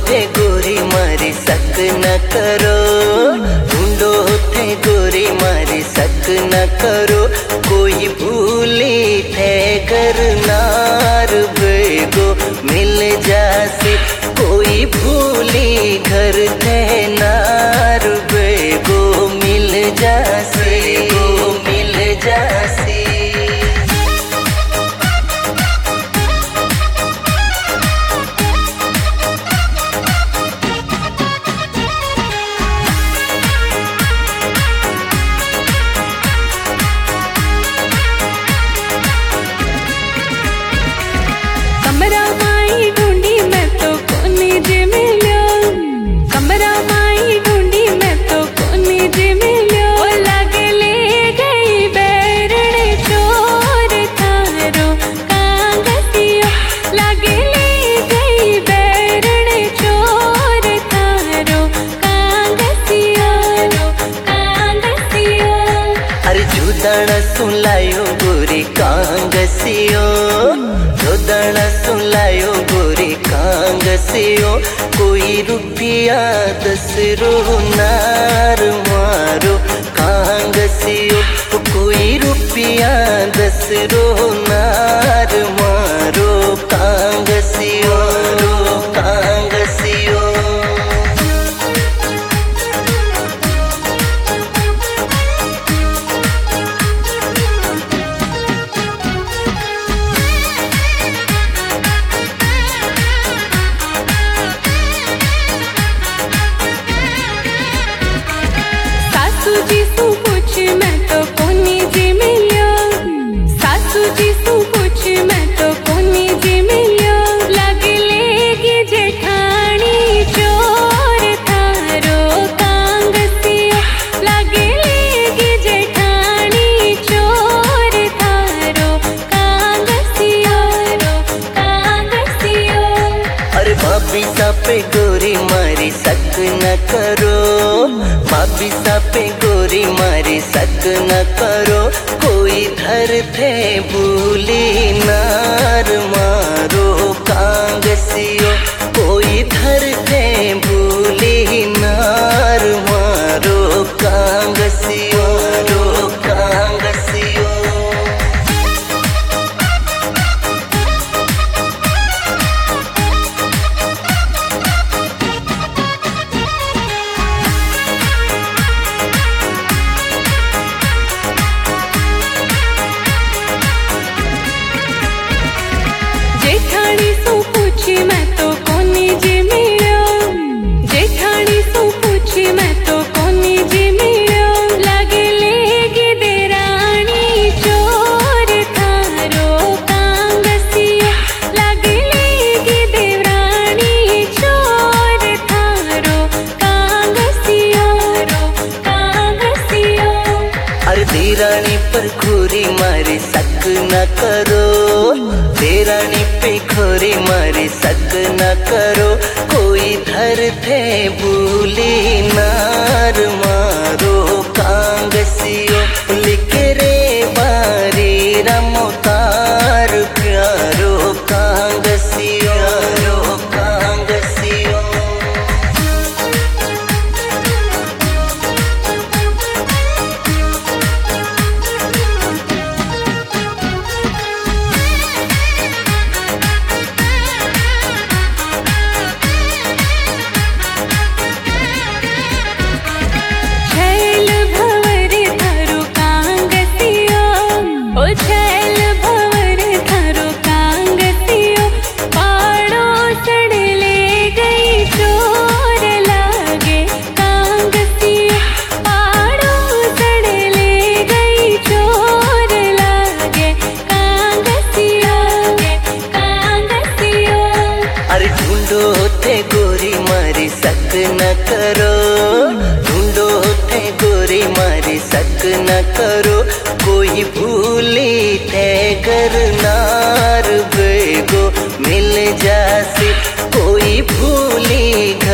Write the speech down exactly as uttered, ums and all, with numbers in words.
थे गोरी मारी सक न करो, ढूंढो थे गोरी मारी सक न करो, कोई भूली थे घर नार बेगो मिल जासी, कोई भूली घर थे नार बेगो मिल जासी, गो मिल जासी। कमरा माई ढूंढी मैं तो कोनी जे मिलो, कमरा माई ढूंढी मैं तो कोनी जे मिलो, ओ लागे ले गई बैरड़े चोर थारो कांगसियो, लागे ले गई बैरड़े चोर थारो कांगसियो कांगसियो। अरे जुदाना सुलायो गोरी कांगसियो, जुदाना सुलायो गोरी कांगसियो, कोई रुपया दस रो नार मारो कांगसियो, कोई रुपया दस रो नार मारो कांगसियो कांगसियो। सासू जी सू पूछ मैं तो कोनी जी मिलो, सासू जी सू पूछ मैं तो कोनी जी मिलो, लागे लेगी जेठानी चोर थारो कांगसियो, लागे लेगी जेठानी चोर थारो कांगसियो कांगसियो। अरे भाभी सापे गोरी मारी सक न करो, भाभी सापे गोरी मारी सक न करो, कोई धर थे भूली नार मारो कांगसियो, कोई धर थे भूली नार मारो कांगसियो कांगसियो। जेठानी सू पूछी मैं तो कोनी जी मिलो, जेठानी सू पूछी मैं तो कोनी जी मिलो, लागे लेगी देरानी चोर थारो कांगसियो, लागे लेगी देवरानी चोर थारो कांगसियो कांगसियो। अरे देरानी पर खोरी मारी सक न करो, देरानी पे खोरी मारी सक न करो, कोई धर थे भूली नार मारो कांगसियो, लिखे रे बारी रमोतार प्यारो कांगसियो कांगसियो। छैल भंवर थारो कांगसियो, ओ छैल भंवर थारो कांगसियो, पाड़ो सड़ ले गई चोर लागे कांगसियो, पाड़ो सड़ ले गई चोर लागे कांगसियो कांगसियो। अरे ढूंढो थे गोरी मारी सक न करो, ढूंढो थे गोरी मारी सक न करो, कोई भूली थे घर नार बेगो मिल जासी, कोई भूली